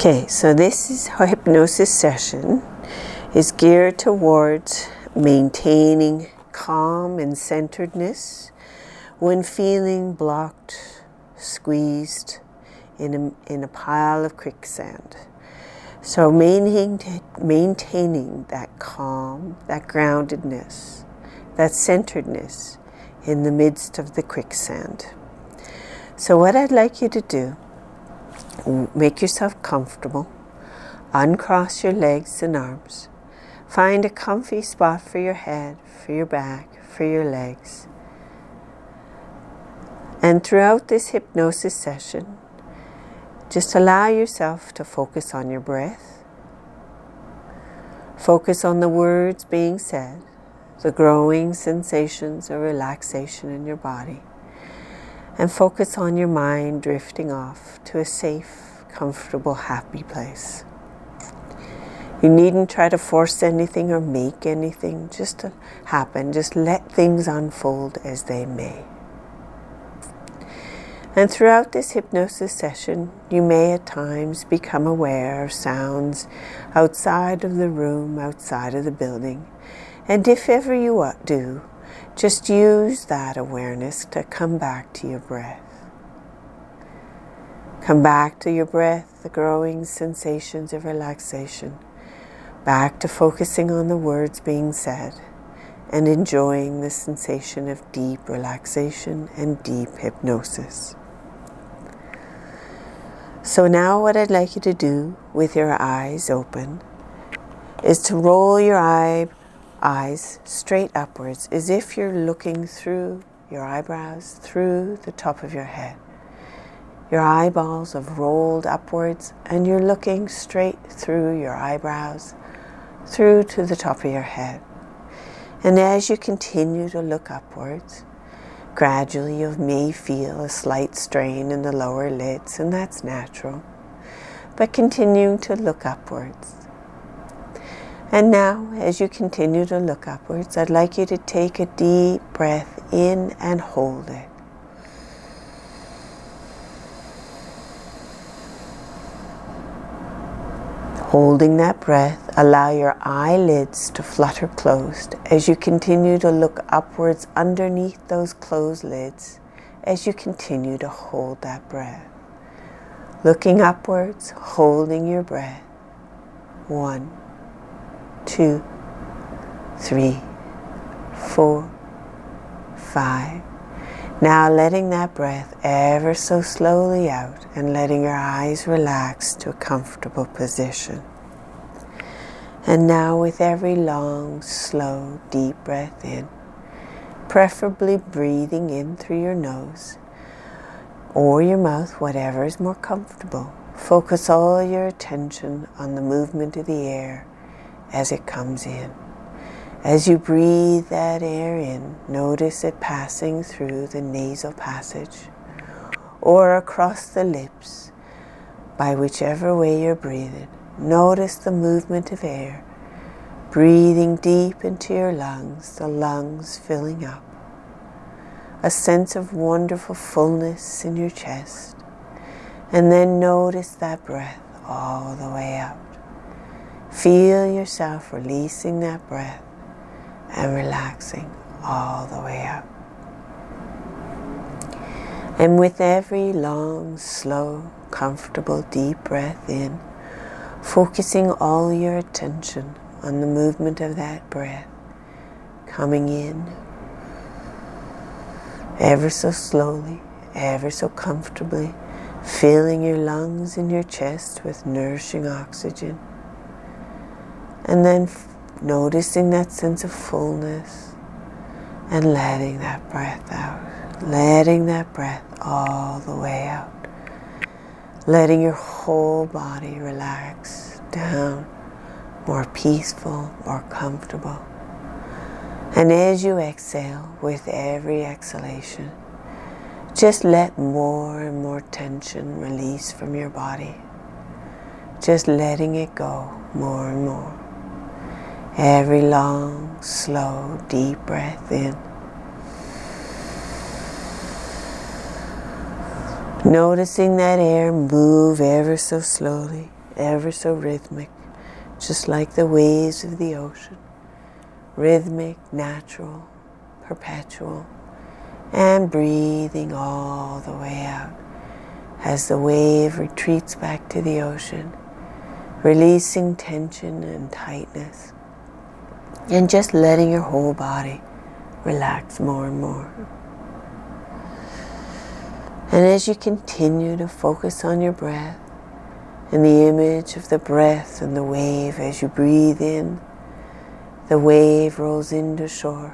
Okay, so this hypnosis session is geared towards maintaining calm and centeredness when feeling blocked, squeezed in a pile of quicksand. So maintaining that calm, that groundedness, that centeredness in the midst of the quicksand. So what I'd like you to do, make yourself comfortable, uncross your legs and arms, find a comfy spot for your head, for your back, for your legs. And throughout this hypnosis session, just allow yourself to focus on your breath, focus on the words being said, the growing sensations of relaxation in your body, and focus on your mind drifting off to a safe, comfortable, happy place. You needn't try to force anything or make anything just to happen. Just let things unfold as they may. And throughout this hypnosis session, you may at times become aware of sounds outside of the room, outside of the building. And if ever you do, just use that awareness to come back to your breath. Come back to your breath, the growing sensations of relaxation. Back to focusing on the words being said and enjoying the sensation of deep relaxation and deep hypnosis. So now what I'd like you to do with your eyes open is to roll your eyes straight upwards as if you're looking through your eyebrows, through the top of your head. Your eyeballs have rolled upwards and you're looking straight through your eyebrows, through to the top of your head. And as you continue to look upwards, gradually you may feel a slight strain in the lower lids, and that's natural. But continuing to look upwards. And now, as you continue to look upwards, I'd like you to take a deep breath in and hold it. Holding that breath, allow your eyelids to flutter closed as you continue to look upwards underneath those closed lids as you continue to hold that breath. Looking upwards, holding your breath. 1, 2, 3, 4, 5. Now letting that breath ever so slowly out and letting your eyes relax to a comfortable position. And now with every long, slow, deep breath in, preferably breathing in through your nose or your mouth, whatever is more comfortable. Focus all your attention on the movement of the air as it comes in. As you breathe that air in, notice it passing through the nasal passage or across the lips, by whichever way you're breathing. Notice the movement of air, breathing deep into your lungs, the lungs filling up. A sense of wonderful fullness in your chest. And then notice that breath all the way out. Feel yourself releasing that breath and relaxing all the way out. And with every long, slow, comfortable, deep breath in, focusing all your attention on the movement of that breath, coming in ever so slowly, ever so comfortably, filling your lungs and your chest with nourishing oxygen, and then noticing that sense of fullness and letting that breath out, letting that breath all the way out, letting your whole body relax down, more peaceful, more comfortable. And as you exhale, with every exhalation, just let more and more tension release from your body. Just letting it go more and more. Every long, slow, deep breath in. Noticing that air move ever so slowly, ever so rhythmic, just like the waves of the ocean. Rhythmic, natural, perpetual, and breathing all the way out as the wave retreats back to the ocean, releasing tension and tightness, and just letting your whole body relax more and more. And as you continue to focus on your breath and the image of the breath and the wave, as you breathe in, the wave rolls into shore.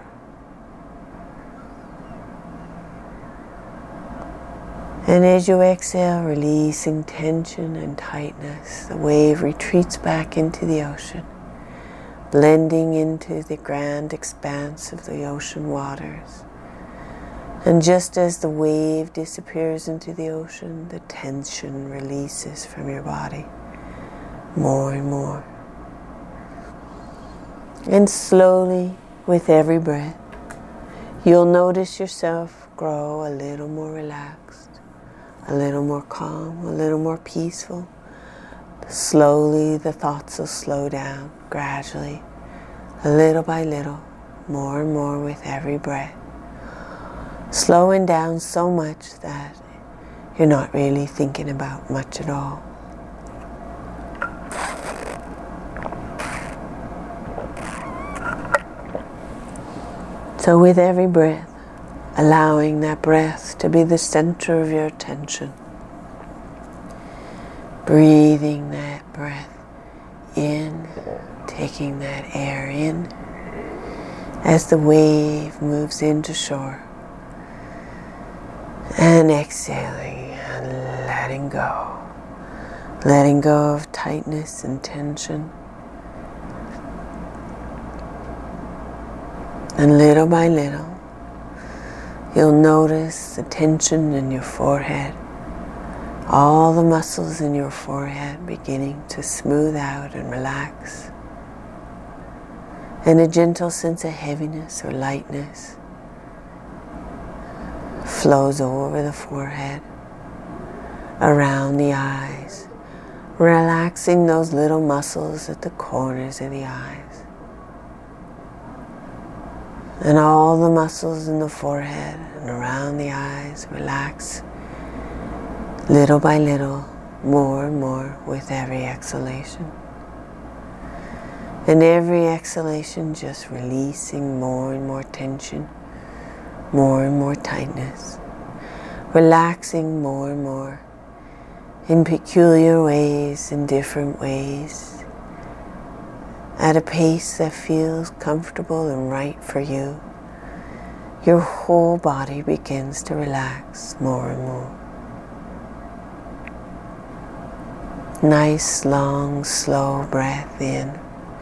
And as you exhale, releasing tension and tightness, the wave retreats back into the ocean, blending into the grand expanse of the ocean waters. And just as the wave disappears into the ocean, the tension releases from your body more and more. And slowly, with every breath, you'll notice yourself grow a little more relaxed, a little more calm, a little more peaceful. Slowly, the thoughts will slow down gradually, little by little, more and more with every breath. Slowing down so much that you're not really thinking about much at all. So with every breath, allowing that breath to be the center of your attention. Breathing that breath in, taking that air in as the wave moves into shore. And exhaling and letting go. Letting go of tightness and tension. And little by little, you'll notice the tension in your forehead. All the muscles in your forehead beginning to smooth out and relax. And a gentle sense of heaviness or lightness flows over the forehead, around the eyes, relaxing those little muscles at the corners of the eyes. And all the muscles in the forehead and around the eyes relax little by little, more and more with every exhalation. And every exhalation just releasing more and more tension, more and more tightness, relaxing more and more in peculiar ways, in different ways, at a pace that feels comfortable and right for you. Your whole body begins to relax more and more. Nice, long, slow breath in.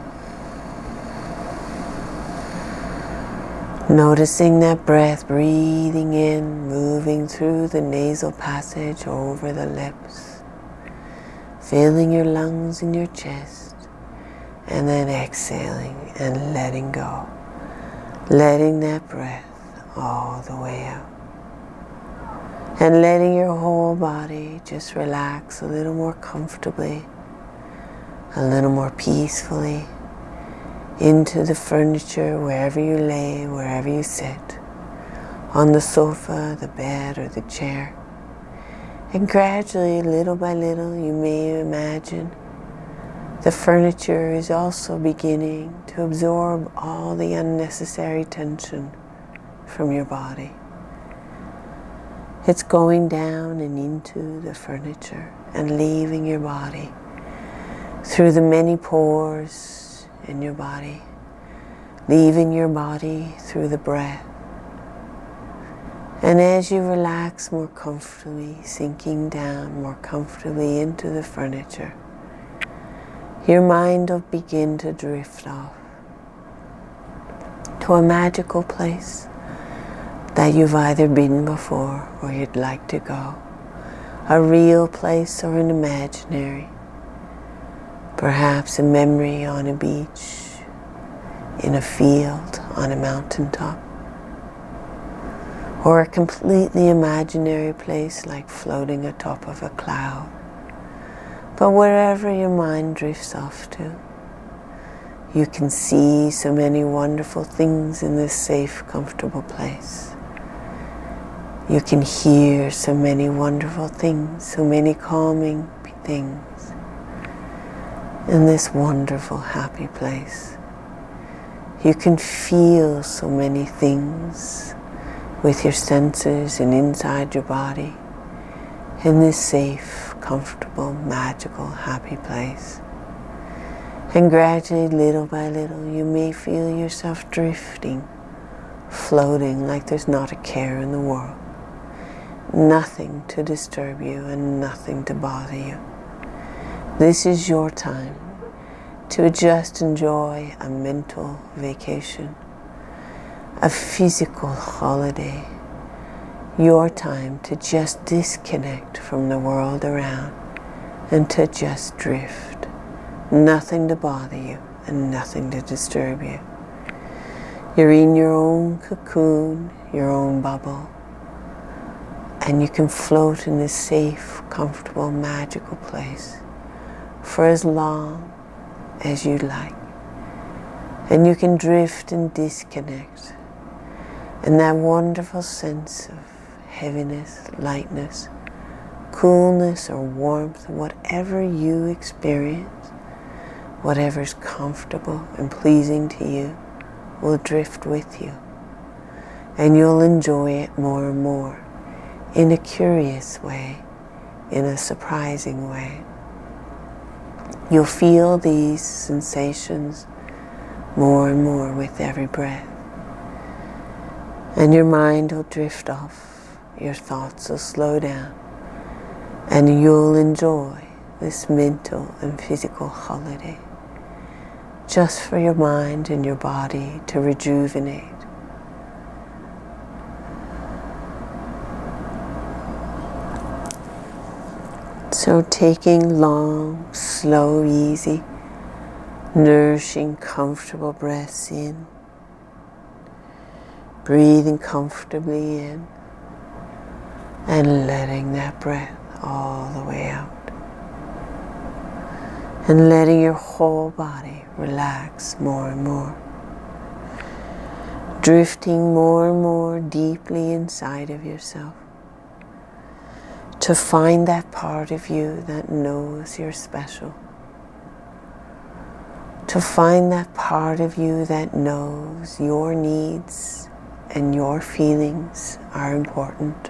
Noticing that breath breathing in, moving through the nasal passage over the lips, filling your lungs and your chest, and then exhaling and letting go, letting that breath all the way out, and letting your whole body just relax a little more comfortably, a little more peacefully, into the furniture, wherever you lay, wherever you sit, on the sofa, the bed, or the chair. And gradually, little by little, you may imagine the furniture is also beginning to absorb all the unnecessary tension from your body. It's going down and into the furniture and leaving your body through the many pores in your body, leaving your body through the breath. And as you relax more comfortably, sinking down more comfortably into the furniture, your mind will begin to drift off to a magical place that you've either been before or you'd like to go. A real place or an imaginary. Perhaps a memory on a beach, in a field, on a mountaintop. Or a completely imaginary place like floating atop of a cloud. But wherever your mind drifts off to, you can see so many wonderful things in this safe, comfortable place. You can hear so many wonderful things, so many calming things in this wonderful, happy place. You can feel so many things with your senses and inside your body in this safe, comfortable, magical, happy place. And gradually, little by little, you may feel yourself drifting, floating like there's not a care in the world. Nothing to disturb you and nothing to bother you. This is your time to just enjoy a mental vacation, a physical holiday, your time to just disconnect from the world around and to just drift. Nothing to bother you and nothing to disturb you. You're in your own cocoon, your own bubble, and you can float in this safe, comfortable, magical place for as long as you like. And you can drift and disconnect. And that wonderful sense of heaviness, lightness, coolness or warmth, whatever you experience, whatever's comfortable and pleasing to you, will drift with you. And you'll enjoy it more and more in a curious way, in a surprising way. You'll feel these sensations more and more with every breath. And your mind will drift off, your thoughts will slow down, and you'll enjoy this mental and physical holiday just for your mind and your body to rejuvenate. So taking long, slow, easy, nourishing, comfortable breaths in, breathing comfortably in, and letting that breath all the way out. And letting your whole body relax more and more. Drifting more and more deeply inside of yourself to find that part of you that knows you're special. To find that part of you that knows your needs and your feelings are important.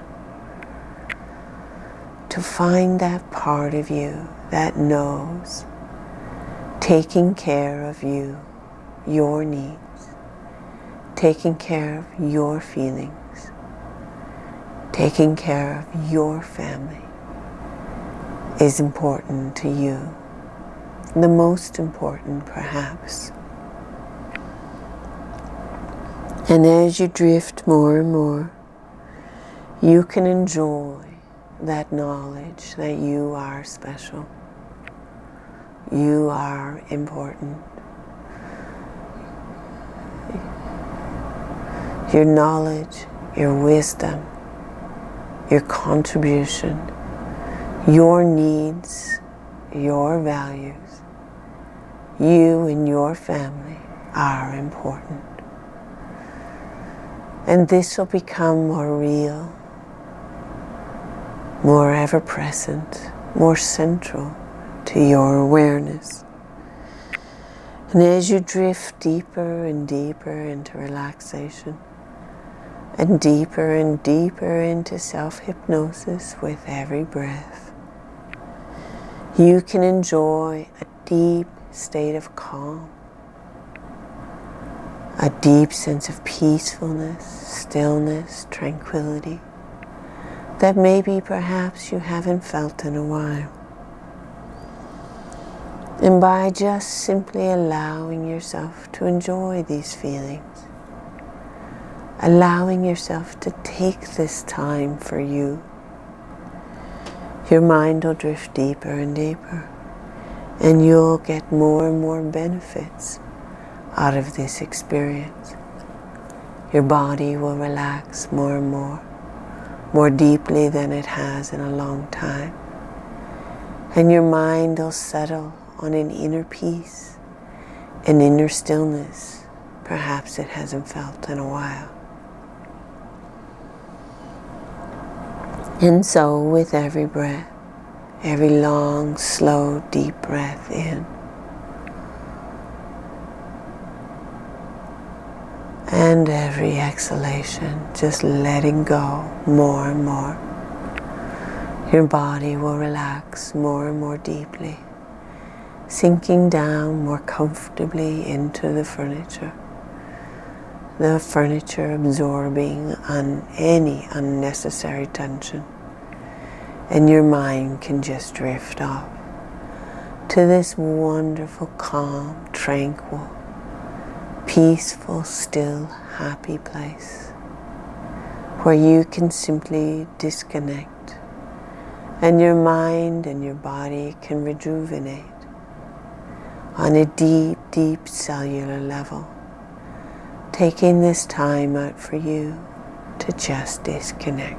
To find that part of you that knows taking care of you, your needs, taking care of your feelings, taking care of your family is important to you. The most important, perhaps. And as you drift more and more, you can enjoy that knowledge that you are special. You are important. Your knowledge, your wisdom, your contribution, your needs, your values, you and your family are important. And this will become more real, more ever-present, more central to your awareness. And as you drift deeper and deeper into relaxation, and deeper into self-hypnosis with every breath, you can enjoy a deep state of calm, a deep sense of peacefulness, stillness, tranquility that maybe perhaps you haven't felt in a while. And by just simply allowing yourself to enjoy these feelings, allowing yourself to take this time for you, your mind will drift deeper and deeper, and you'll get more and more benefits out of this experience. Your body will relax more and more deeply than it has in a long time. And your mind will settle on an inner peace, an inner stillness, perhaps it hasn't felt in a while. And so with every breath, every long, slow, deep breath in, and every exhalation, just letting go more and more, your body will relax more and more deeply, sinking down more comfortably into the furniture absorbing any unnecessary tension, and your mind can just drift off to this wonderful, calm, tranquil, peaceful, still, happy place where you can simply disconnect and your mind and your body can rejuvenate on a deep, deep cellular level, taking this time out for you to just disconnect.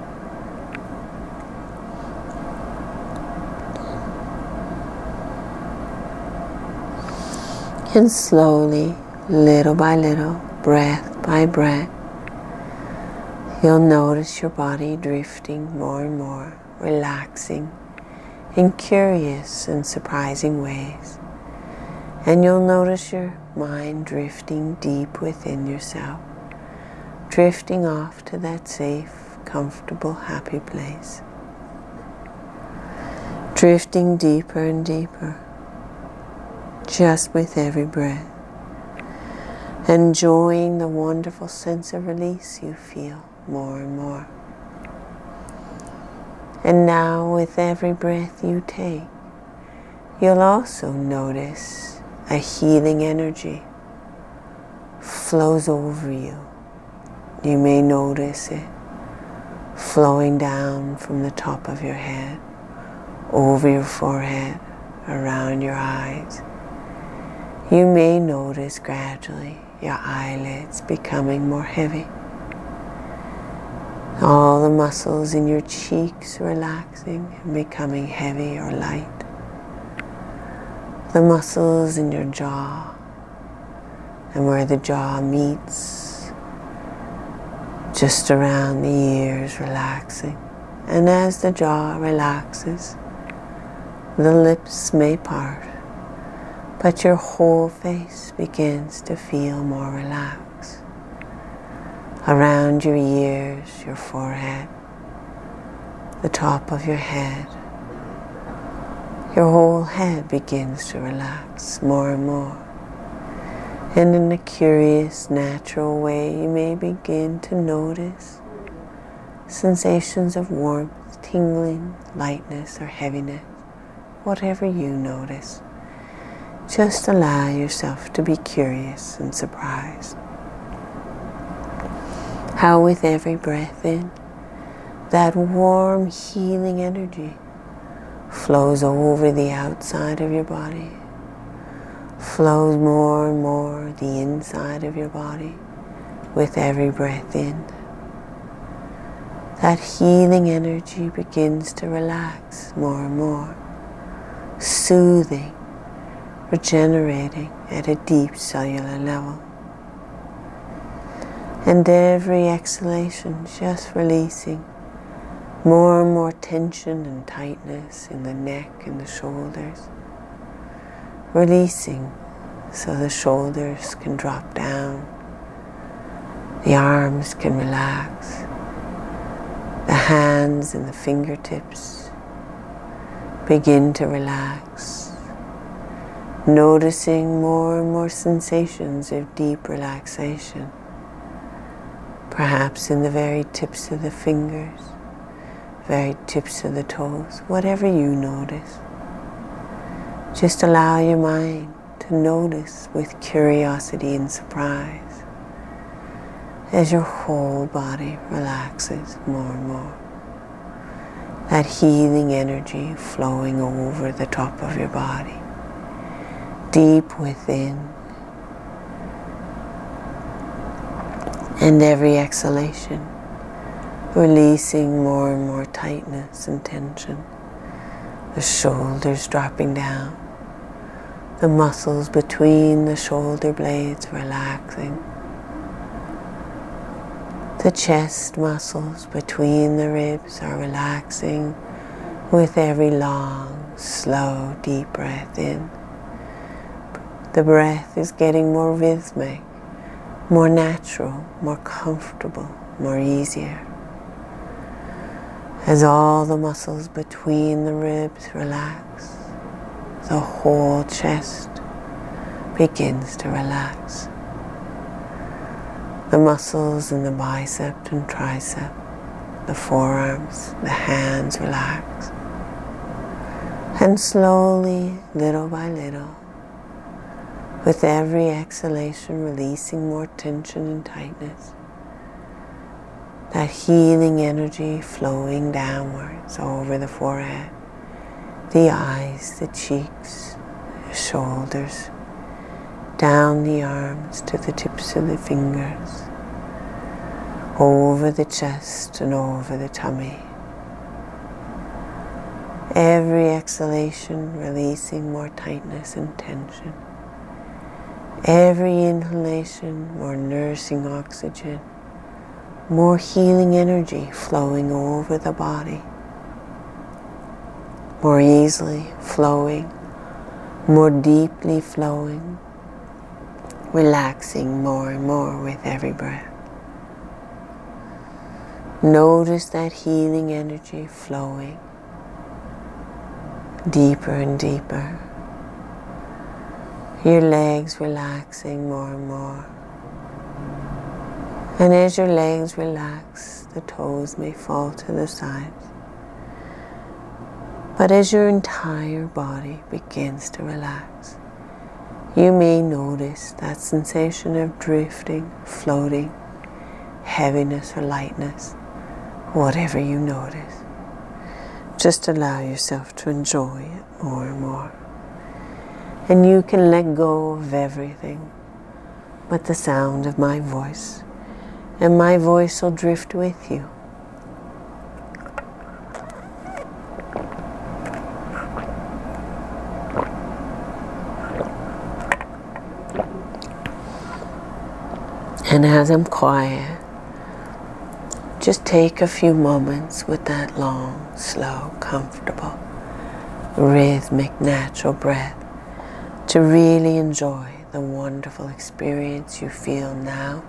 And slowly, little by little, breath by breath, you'll notice your body drifting more and more, relaxing in curious and surprising ways. And you'll notice your mind drifting deep within yourself, drifting off to that safe, comfortable, happy place. Drifting deeper and deeper, just with every breath. Enjoying the wonderful sense of release you feel more and more. And now with every breath you take, you'll also notice a healing energy flows over you. You may notice it flowing down from the top of your head, over your forehead, around your eyes. You may notice gradually your eyelids becoming more heavy. All the muscles in your cheeks relaxing and becoming heavy or light. The muscles in your jaw and where the jaw meets, just around the ears relaxing. And as the jaw relaxes, the lips may part, but your whole face begins to feel more relaxed. Around your ears, your forehead, the top of your head, your whole head begins to relax more and more. And in a curious, natural way, you may begin to notice sensations of warmth, tingling, lightness, or heaviness, whatever you notice. Just allow yourself to be curious and surprised. How with every breath in, that warm, healing energy flows over the outside of your body, flows more and more the inside of your body with every breath in. That healing energy begins to relax more and more, soothing, regenerating at a deep cellular level. And every exhalation just releasing more and more tension and tightness in the neck and the shoulders. Releasing so the shoulders can drop down, the arms can relax, the hands and the fingertips begin to relax, noticing more and more sensations of deep relaxation, perhaps in the very tips of the fingers, very tips of the toes, whatever you notice. Just allow your mind to notice with curiosity and surprise as your whole body relaxes more and more. That healing energy flowing over the top of your body, deep within. And every exhalation, releasing more and more tightness and tension, The shoulders dropping down. The muscles between the shoulder blades relaxing. The chest muscles between the ribs are relaxing with every long, slow, deep breath in. The breath is getting more rhythmic, more natural, more comfortable, more easier. As all the muscles between the ribs relax, the whole chest begins to relax. The muscles in the bicep and tricep, the forearms, the hands relax. And slowly, little by little, with every exhalation releasing more tension and tightness, that healing energy flowing downwards over the forehead, the eyes, the cheeks, the shoulders, down the arms to the tips of the fingers, over the chest and over the tummy. Every exhalation releasing more tightness and tension. Every inhalation more nourishing oxygen, more healing energy flowing over the body, more easily flowing, more deeply flowing, relaxing more and more with every breath. Notice that healing energy flowing deeper and deeper. Your legs relaxing more and more. And as your legs relax, the toes may fall to the sides. But as your entire body begins to relax, you may notice that sensation of drifting, floating, heaviness or lightness, whatever you notice. Just allow yourself to enjoy it more and more. And you can let go of everything but the sound of my voice. And my voice will drift with you. And as I'm quiet, just take a few moments with that long, slow, comfortable, rhythmic, natural breath to really enjoy the wonderful experience you feel now.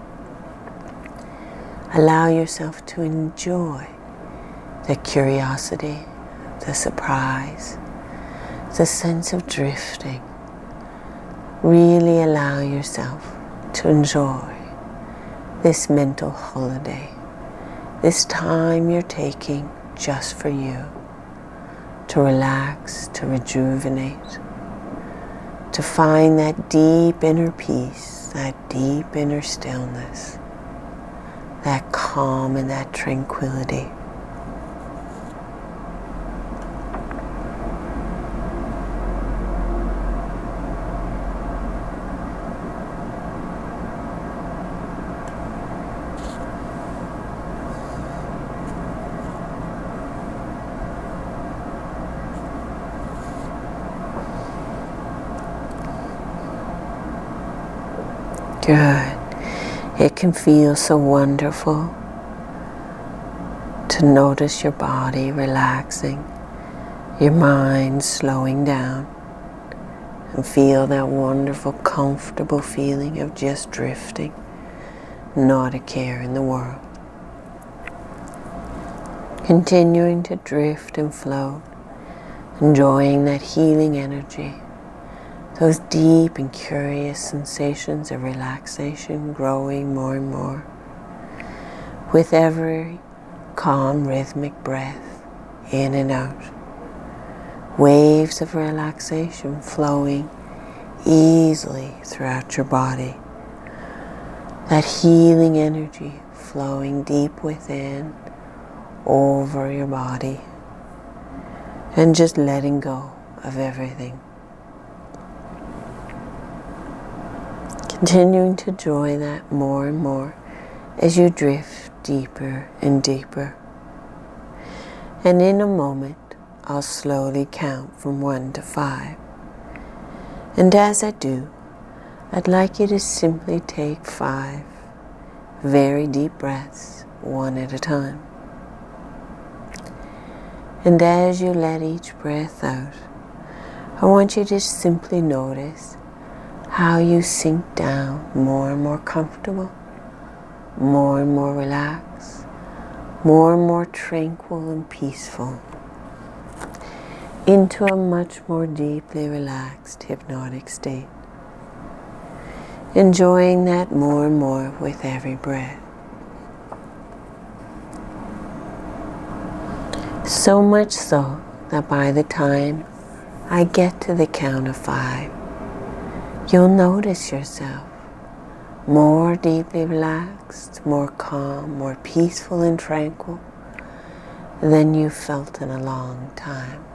Allow yourself to enjoy the curiosity, the surprise, the sense of drifting. Really allow yourself to enjoy this mental holiday, this time you're taking just for you, to relax, to rejuvenate, to find that deep inner peace, that deep inner stillness, that calm and that tranquility. Good. It can feel so wonderful to notice your body relaxing, your mind slowing down, and feel that wonderful, comfortable feeling of just drifting, not a care in the world. Continuing to drift and float, enjoying that healing energy, those deep and curious sensations of relaxation growing more and more with every calm, rhythmic breath in and out. Waves of relaxation flowing easily throughout your body. That healing energy flowing deep within, over your body, and just letting go of everything. Continuing to enjoy that more and more as you drift deeper and deeper. And in a moment, I'll slowly count from 1 to 5. And as I do, I'd like you to simply take 5 very deep breaths, one at a time. And as you let each breath out, I want you to simply notice how you sink down more and more comfortable, more and more relaxed, more and more tranquil and peaceful, into a much more deeply relaxed hypnotic state. Enjoying that more and more with every breath. So much so that by the time I get to the count of 5, you'll notice yourself more deeply relaxed, more calm, more peaceful and tranquil than you've felt in a long time.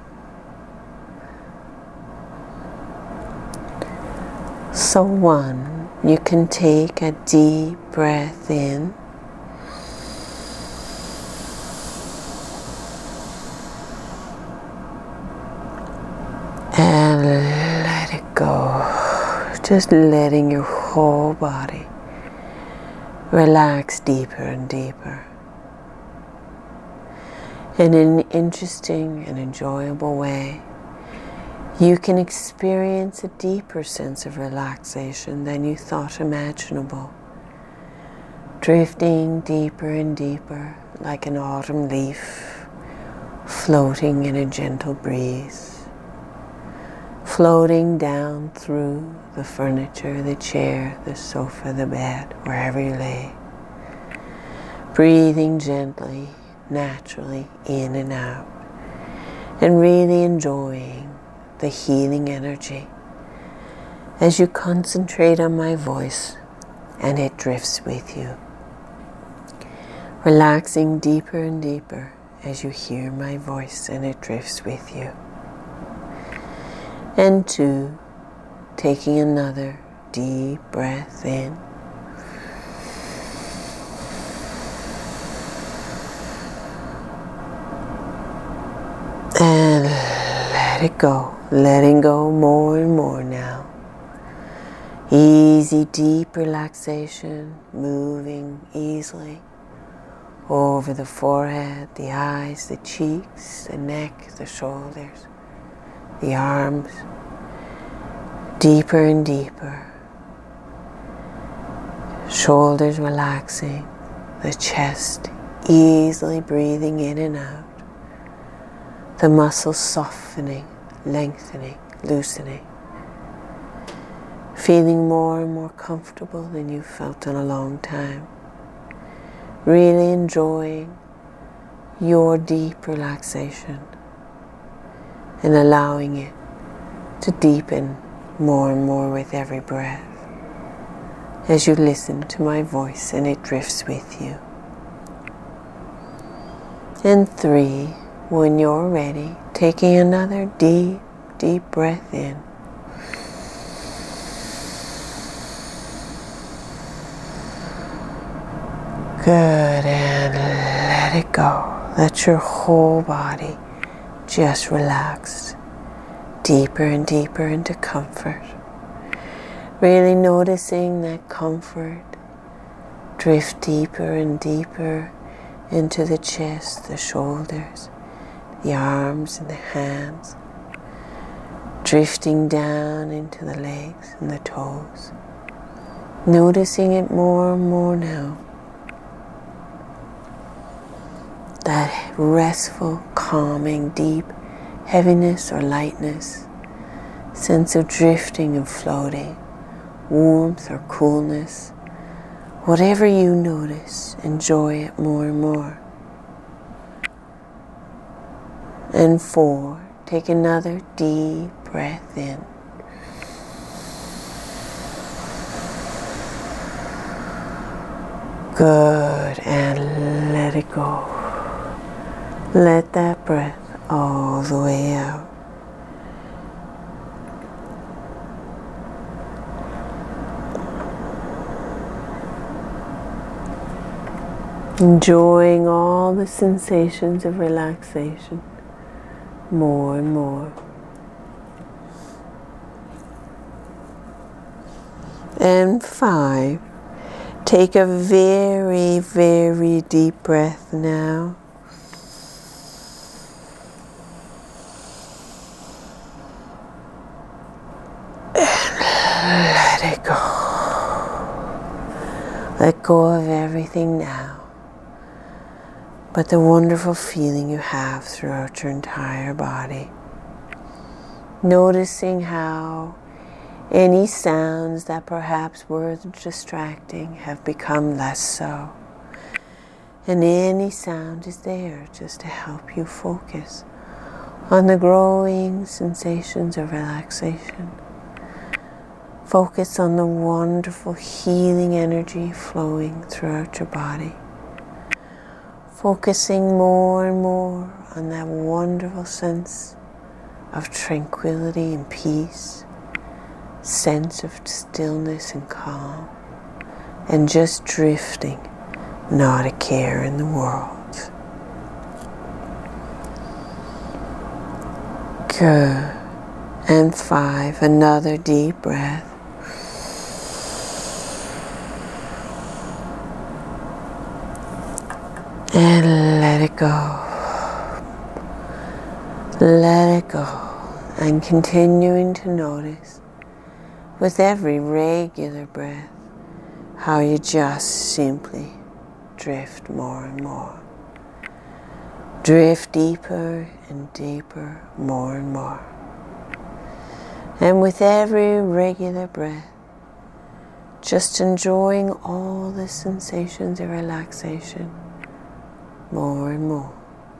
So 1, you can take a deep breath in. And let it go. Just letting your whole body relax deeper and deeper. And in an interesting and enjoyable way, you can experience a deeper sense of relaxation than you thought imaginable. Drifting deeper and deeper like an autumn leaf, floating in a gentle breeze. Floating down through the furniture, the chair, the sofa, the bed, wherever you lay. Breathing gently, naturally, in and out. And really enjoying the healing energy as you concentrate on my voice and it drifts with you. Relaxing deeper and deeper as you hear my voice and it drifts with you. And 2, taking another deep breath in. And let it go. Letting go more and more now. Easy, deep relaxation, moving easily over the forehead, the eyes, the cheeks, the neck, the shoulders, the arms, deeper and deeper. Shoulders relaxing, the chest easily breathing in and out. The muscles softening, lengthening, loosening. Feeling more and more comfortable than you've felt in a long time. Really enjoying your deep relaxation and allowing it to deepen more and more with every breath as you listen to my voice and it drifts with you. And 3, when you're ready, taking another deep, deep breath in. Good, and let it go. Let your whole body just relax deeper and deeper into comfort. Really noticing that comfort drift deeper and deeper into the chest, the shoulders, the arms and the hands, drifting down into the legs and the toes. Noticing it more and more now. That restful, calming, deep heaviness or lightness, sense of drifting and floating, warmth or coolness, whatever you notice, enjoy it more and more. And 4, take another deep breath in. Good, and let it go. Let that breath all the way out. Enjoying all the sensations of relaxation more and more. And 5, take a very, very deep breath now. And let it go. Let go of everything now, but the wonderful feeling you have throughout your entire body. Noticing how any sounds that perhaps were distracting have become less so. And any sound is there just to help you focus on the growing sensations of relaxation. Focus on the wonderful healing energy flowing throughout your body. Focusing more and more on that wonderful sense of tranquility and peace, sense of stillness and calm, and just drifting, not a care in the world. Good. And 5, another deep breath. And let it go. Let it go. And continuing to notice with every regular breath how you just simply drift more and more. Drift deeper and deeper, more and more. And with every regular breath, just enjoying all the sensations of relaxation more and more.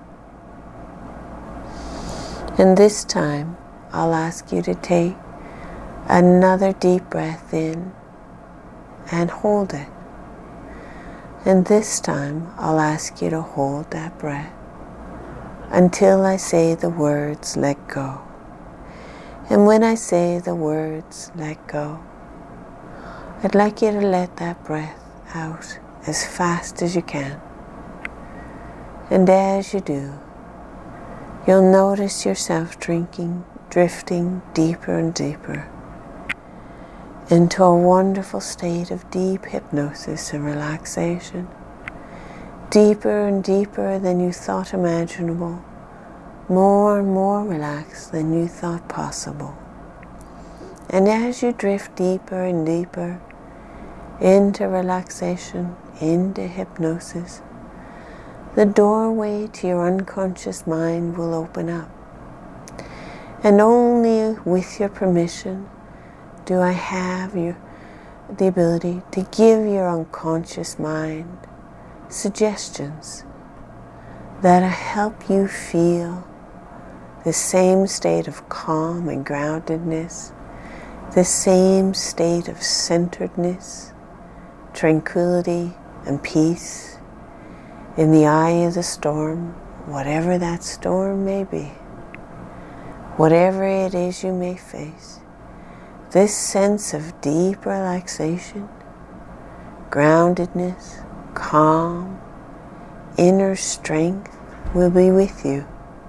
And this time, I'll ask you to take another deep breath in and hold it. And this time, I'll ask you to hold that breath until I say the words, let go. And when I say the words, let go, I'd like you to let that breath out as fast as you can. And as you do, you'll notice yourself drifting deeper and deeper into a wonderful state of deep hypnosis and relaxation. Deeper and deeper than you thought imaginable. More and more relaxed than you thought possible. And as you drift deeper and deeper into relaxation, into hypnosis, the doorway to your unconscious mind will open up. And only with your permission do I have the ability to give your unconscious mind suggestions that help you feel the same state of calm and groundedness, the same state of centeredness, tranquility and peace in the eye of the storm, whatever that storm may be, whatever it is you may face. This sense of deep relaxation, groundedness, calm, inner strength will be with you.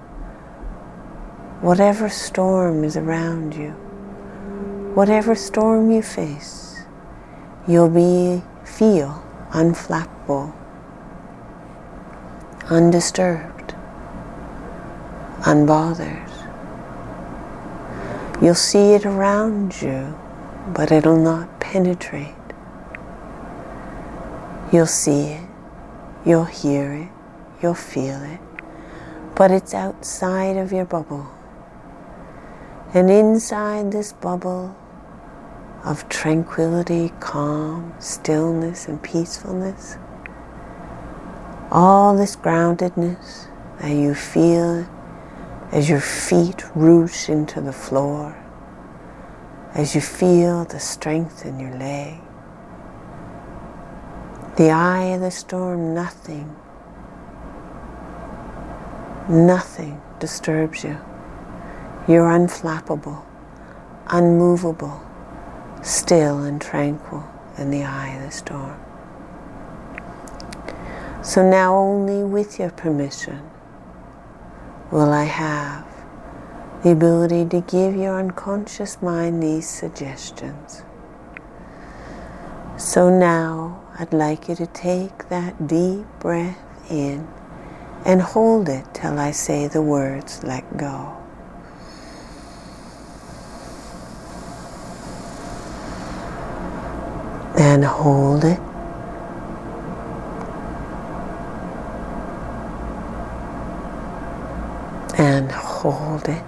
Whatever storm is around you, whatever storm you face, you'll feel unflappable, undisturbed, unbothered. You'll see it around you, but it'll not penetrate. You'll see it, you'll hear it, you'll feel it, but it's outside of your bubble. And inside this bubble of tranquility, calm, stillness, and peacefulness, all this groundedness that you feel as your feet root into the floor, as you feel the strength in your leg. The eye of the storm, nothing disturbs you. You're unflappable, unmovable, still and tranquil in the eye of the storm. So now only with your permission will I have the ability to give your unconscious mind these suggestions. So now I'd like you to take that deep breath in and hold it till I say the words, let go. And hold it. And hold it.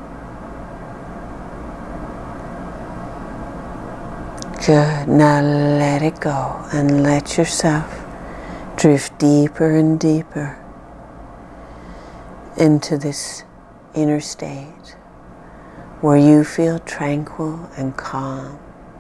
Good. Now let it go and let yourself drift deeper and deeper into this inner state where you feel tranquil and calm,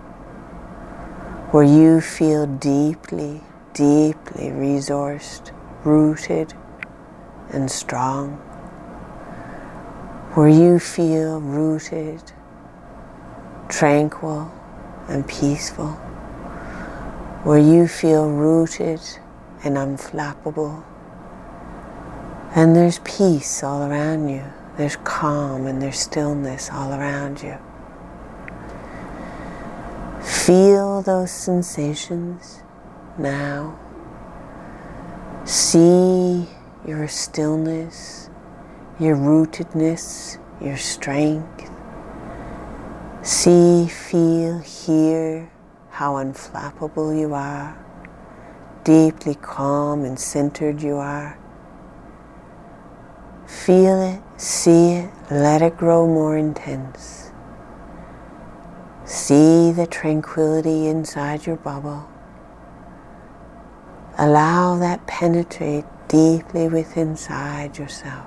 where you feel deeply, deeply resourced, rooted and strong, where you feel rooted, tranquil and peaceful, where you feel rooted and unflappable, and there's peace all around you, there's calm and there's stillness all around you. Feel those sensations now. See your stillness, your rootedness, your strength. See, feel, hear how unflappable you are, deeply calm and centered you are. Feel it, see it, let it grow more intense. See the tranquility inside your bubble. Allow that penetrate deeply within inside yourself.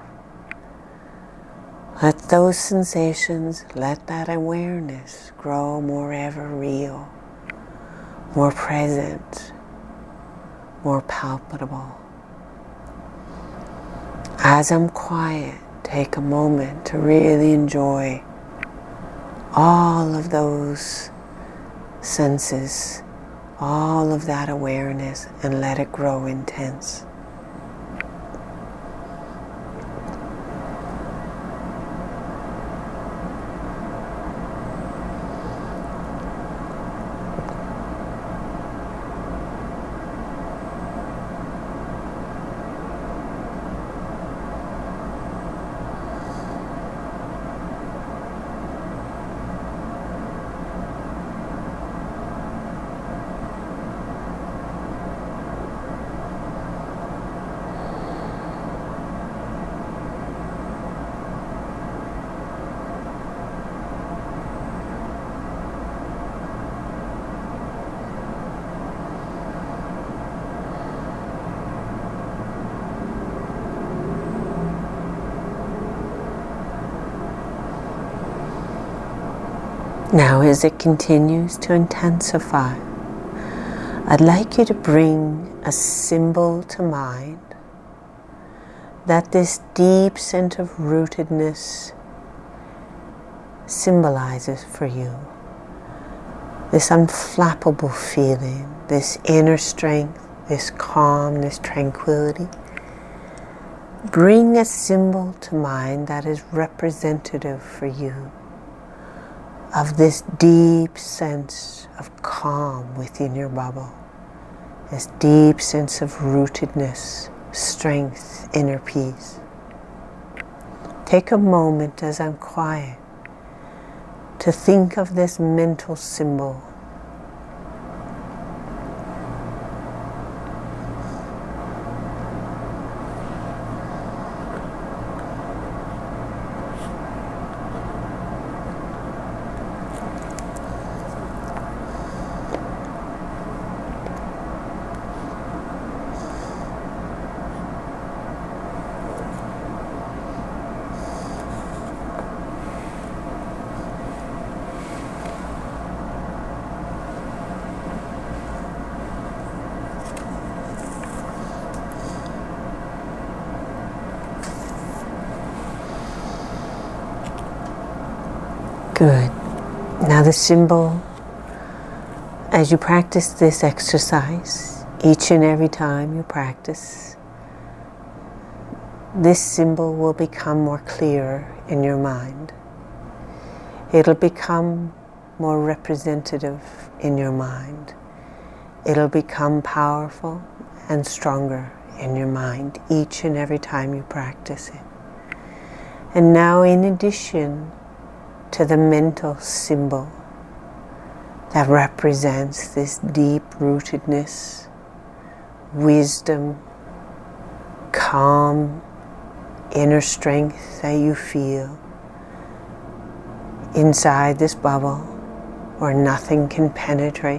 Let those sensations, let that awareness grow more ever real, more present, more palpable. As I'm quiet, take a moment to really enjoy all of those senses, all of that awareness, and let it grow intense. Now, as it continues to intensify, I'd like you to bring a symbol to mind that this deep sense of rootedness symbolizes for you. This unflappable feeling, this inner strength, this calm, this tranquility. Bring a symbol to mind that is representative for you of this deep sense of calm within your bubble, this deep sense of rootedness, strength, inner peace. Take a moment as I'm quiet to think of this mental symbol. Good. Now the symbol, as you practice this exercise, each and every time you practice, this symbol will become more clear in your mind. It'll become more representative in your mind. It'll become powerful and stronger in your mind each and every time you practice it. And now, in addition to the mental symbol that represents this deep rootedness, wisdom, calm, inner strength that you feel inside this bubble where nothing can penetrate,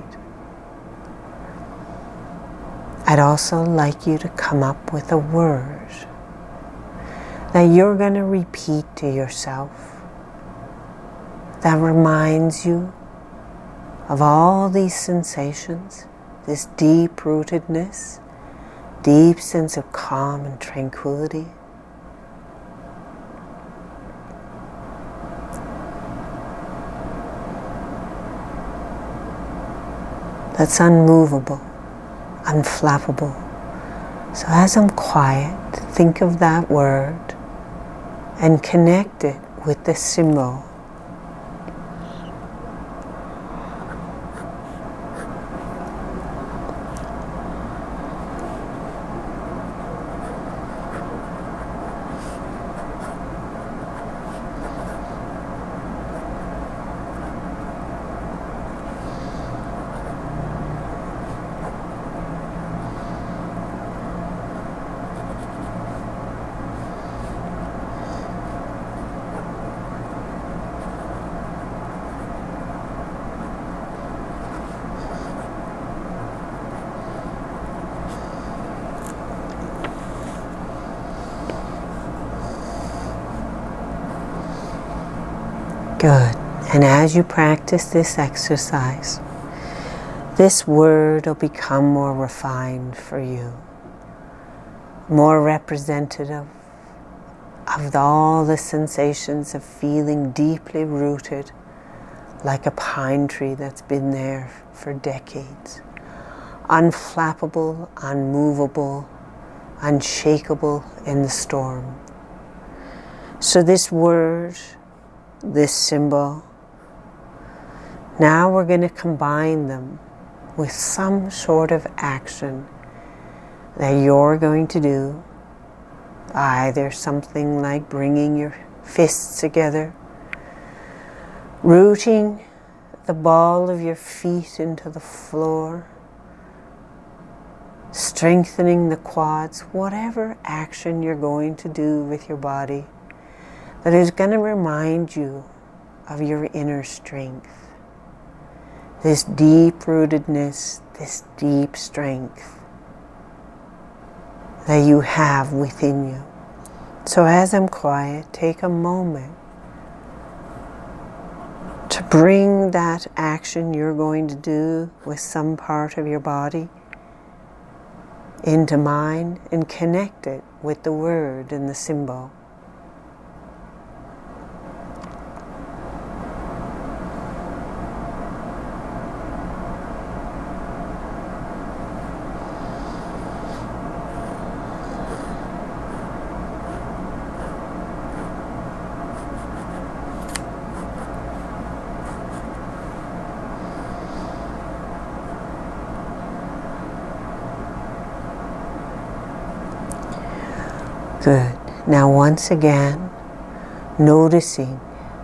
I'd also like you to come up with a word that you're going to repeat to yourself that reminds you of all these sensations, this deep rootedness, deep sense of calm and tranquility. That's unmovable, unflappable. So as I'm quiet, think of that word and connect it with the symbol. Good. And as you practice this exercise, this word will become more refined for you, more representative of all the sensations of feeling deeply rooted, like a pine tree that's been there for decades, unflappable, unmovable, unshakable in the storm. So this word, this symbol, now we're going to combine them with some sort of action that you're going to do. Either something like bringing your fists together, rooting the ball of your feet into the floor, strengthening the quads, whatever action you're going to do with your body that is going to remind you of your inner strength, this deep rootedness, this deep strength that you have within you. So as I'm quiet, take a moment to bring that action you're going to do with some part of your body into mind and connect it with the word and the symbol. Good. Now once again, noticing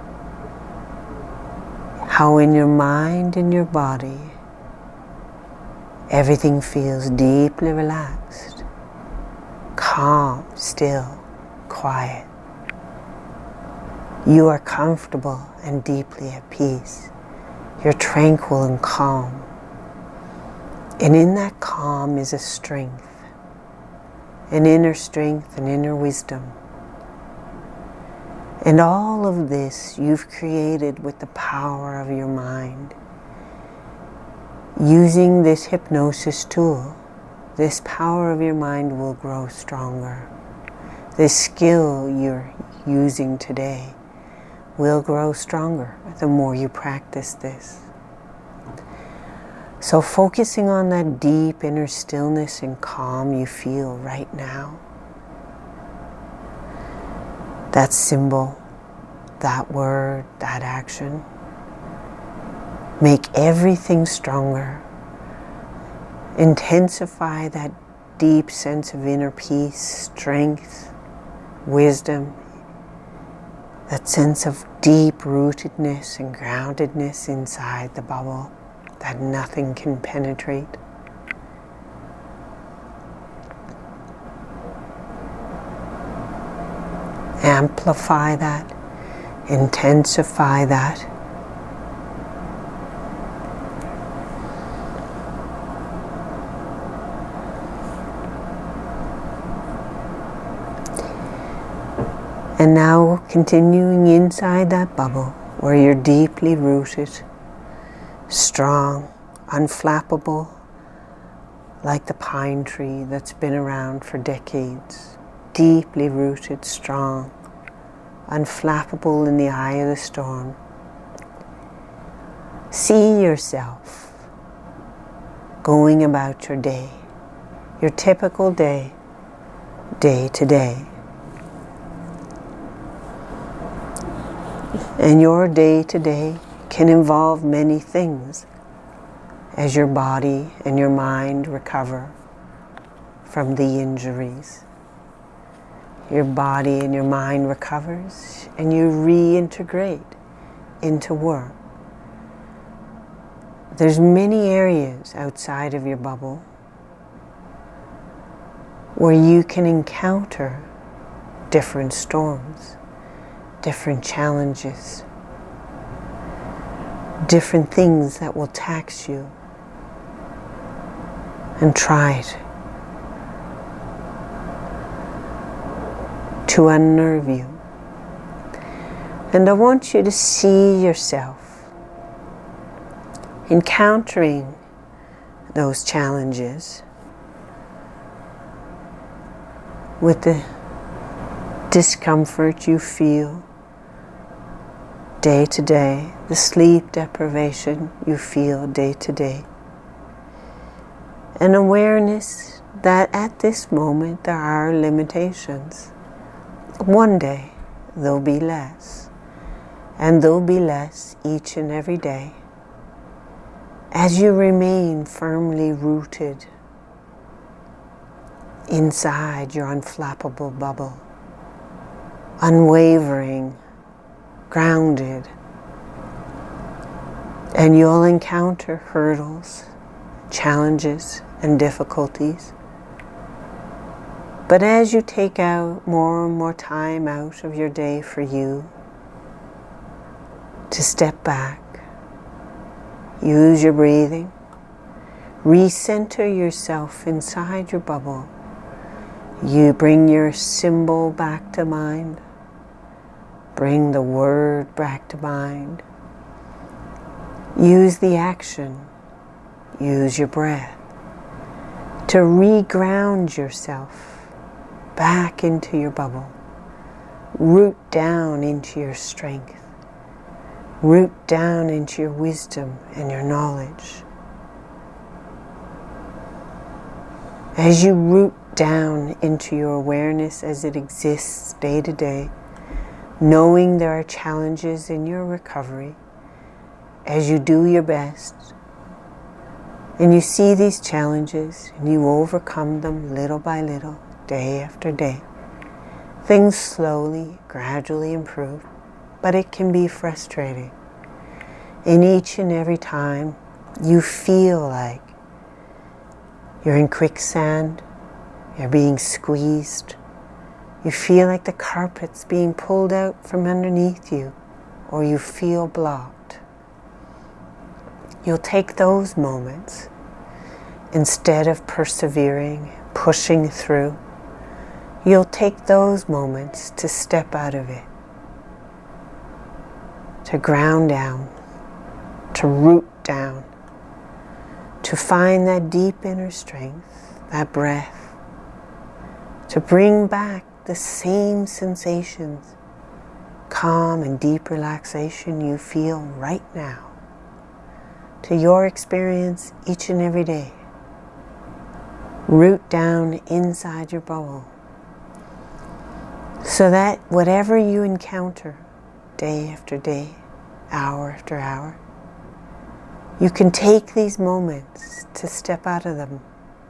how in your mind and your body everything feels deeply relaxed, calm, still, quiet. You are comfortable and deeply at peace. You're tranquil and calm. And in that calm is a strength, an inner strength, an inner wisdom. And all of this you've created with the power of your mind. Using this hypnosis tool, this power of your mind will grow stronger. This skill you're using today will grow stronger the more you practice this. So focusing on that deep inner stillness and calm you feel right now, that symbol, that word, that action. Make everything stronger. Intensify that deep sense of inner peace, strength, wisdom, that sense of deep rootedness and groundedness inside the bubble that nothing can penetrate. Amplify that, intensify that. And now continuing inside that bubble where you're deeply rooted, strong, unflappable, like the pine tree that's been around for decades. Deeply rooted, strong, unflappable in the eye of the storm. See yourself going about your day, your typical day, day to day. And your day to day can involve many things as your body and your mind recover from the injuries. Your body and your mind recovers and you reintegrate into work. There's many areas outside of your bubble where you can encounter different storms, different challenges, different things that will tax you and try to unnerve you. And I want you to see yourself encountering those challenges with the discomfort you feel day to day, the sleep deprivation you feel day to day. An awareness that at this moment there are limitations. One day there'll be less, and there'll be less each and every day as you remain firmly rooted inside your unflappable bubble, unwavering, grounded. And you'll encounter hurdles, challenges, and difficulties. But as you take out more and more time out of your day for you to step back, use your breathing, recenter yourself inside your bubble. You bring your symbol back to mind. Bring the word back to mind. Use the action. Use your breath to reground yourself back into your bubble. Root down into your strength. Root down into your wisdom and your knowledge. As you root down into your awareness as it exists day to day, knowing there are challenges in your recovery, as you do your best, and you see these challenges and you overcome them little by little, day after day, things slowly, gradually improve, but it can be frustrating. And each and every time you feel like you're in quicksand, you're being squeezed, you feel like the carpet's being pulled out from underneath you, or you feel blocked. You'll take those moments, instead of persevering, pushing through, you'll take those moments to step out of it, to ground down, to root down, to find that deep inner strength, that breath, to bring back the same sensations, calm and deep relaxation you feel right now, to your experience each and every day. Root down inside your bubble so that whatever you encounter day after day, hour after hour. You can take these moments to step out of them.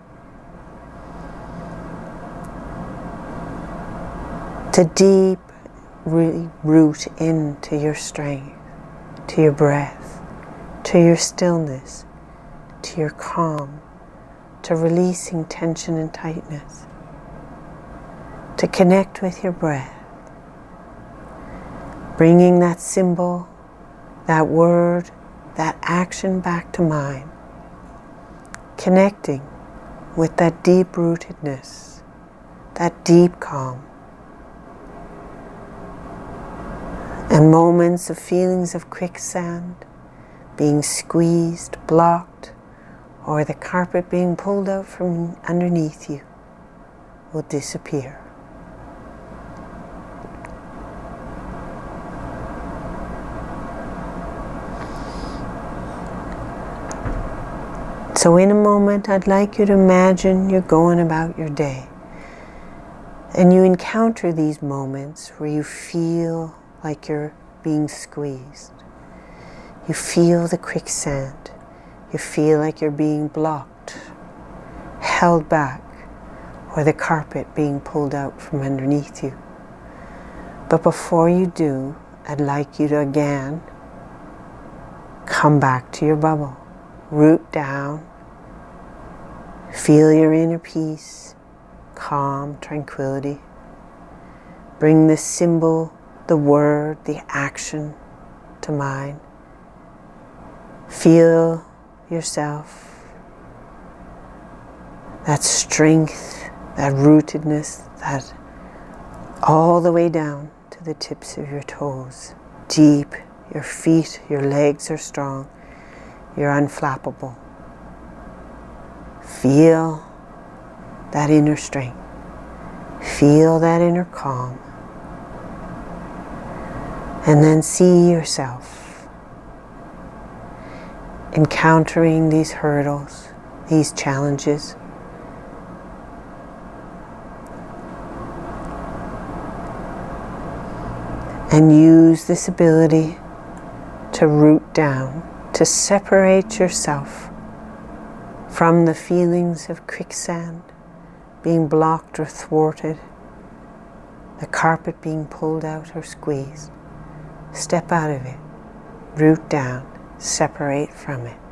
To deep root into your strength, to your breath, to your stillness, to your calm, to releasing tension and tightness, to connect with your breath, bringing that symbol, that word, that action back to mind, connecting with that deep rootedness, that deep calm. And moments of feelings of quicksand, being squeezed, blocked, or the carpet being pulled out from underneath you will disappear. So in a moment, I'd like you to imagine you're going about your day and you encounter these moments where you feel like you're being squeezed. You feel the quicksand. You feel like you're being blocked, held back, or the carpet being pulled out from underneath you. But before you do, I'd like you to again come back to your bubble. Root down. Feel your inner peace, calm, tranquility. Bring the symbol, the word, the action to mind. Feel yourself, that strength, that rootedness, that all the way down to the tips of your toes. Deep, your feet, your legs are strong. You're unflappable. Feel that inner strength. Feel that inner calm. And then see yourself encountering these hurdles, these challenges. And use this ability to root down, to separate yourself from the feelings of quicksand, being blocked or thwarted, the carpet being pulled out or squeezed. Step out of it, root down, separate from it.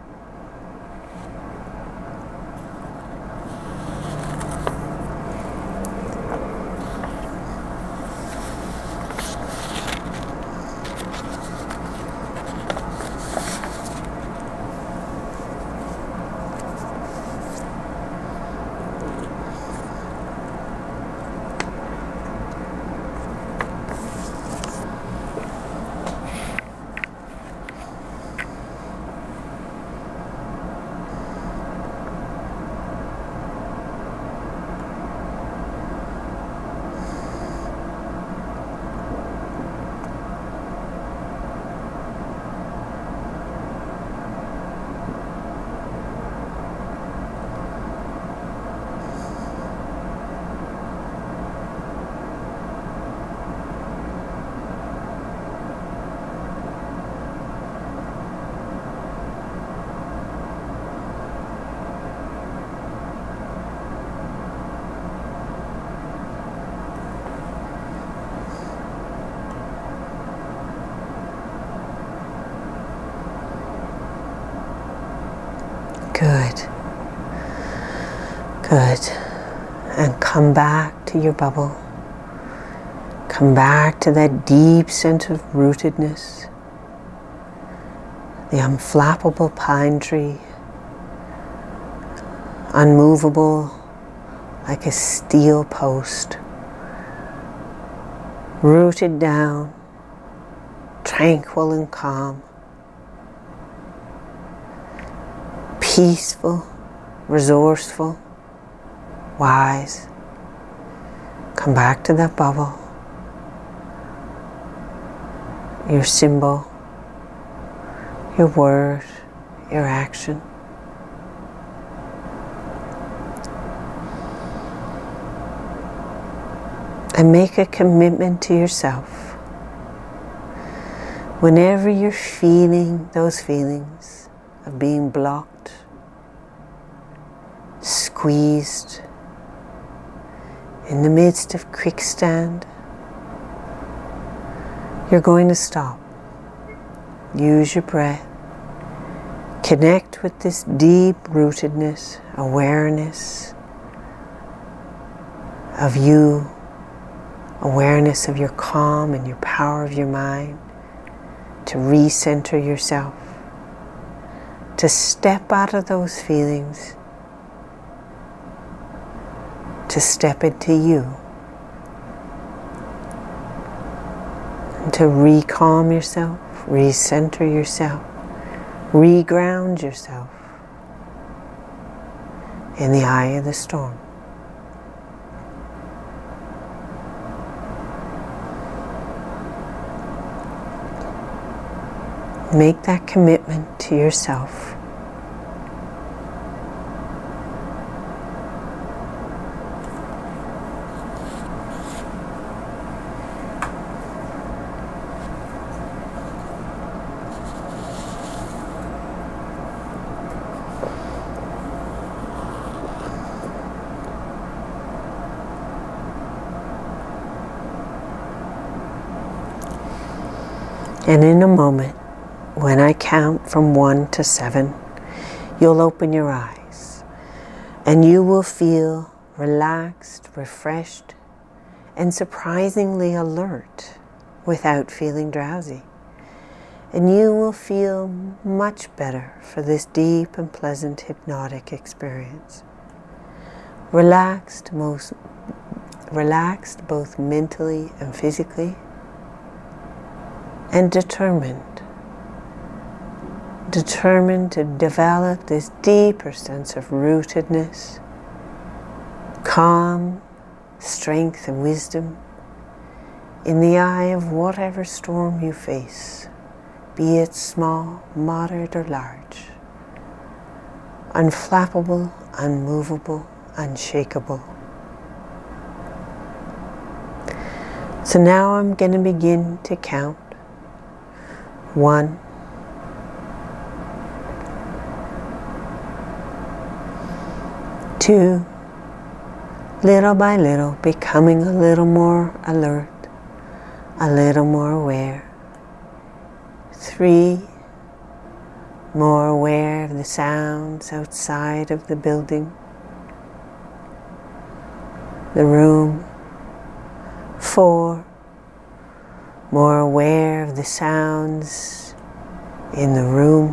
Good. Good. And come back to your bubble. Come back to that deep sense of rootedness. The unflappable pine tree. Unmovable like a steel post. Rooted down. Tranquil and calm. Peaceful, resourceful, wise. Come back to that bubble. Your symbol, your word, your action. And make a commitment to yourself Whenever you're feeling those feelings of being blocked, squeezed, in the midst of quicksand, you're going to stop. Use your breath. Connect with this deep rootedness, awareness of you, awareness of your calm and your power of your mind, to recenter yourself, to step out of those feelings, to step into you, and to recalm yourself, recenter yourself, reground yourself in the eye of the storm. Make that commitment to yourself. And in a moment, when I count from 1 to 7, you'll open your eyes and you will feel relaxed, refreshed, and surprisingly alert without feeling drowsy. And you will feel much better for this deep and pleasant hypnotic experience. Relaxed both mentally and physically, and determined to develop this deeper sense of rootedness, calm, strength and wisdom in the eye of whatever storm you face, be it small, moderate or large, unflappable, unmovable, unshakable. So now I'm going to begin to count. 1, 2, little by little, becoming a little more alert, a little more aware. 3, more aware of the sounds outside of the building, the room. 4, more aware of the sounds in the room.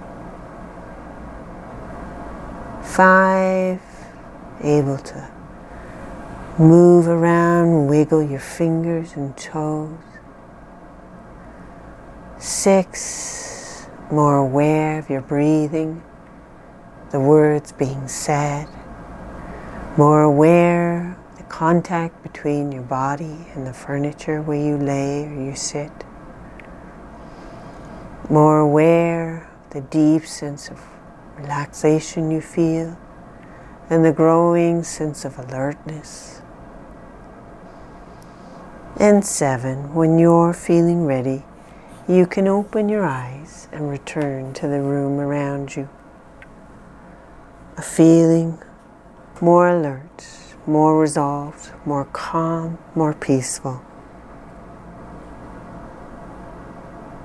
5, able to move around, wiggle your fingers and toes. 6, more aware of your breathing, the words being said, more aware of the contact between your body and the furniture where you lay or you sit, more aware of the deep sense of relaxation you feel and the growing sense of alertness. And 7, when you're feeling ready, you can open your eyes and return to the room around you. A feeling more alert, more resolved, more calm, more peaceful.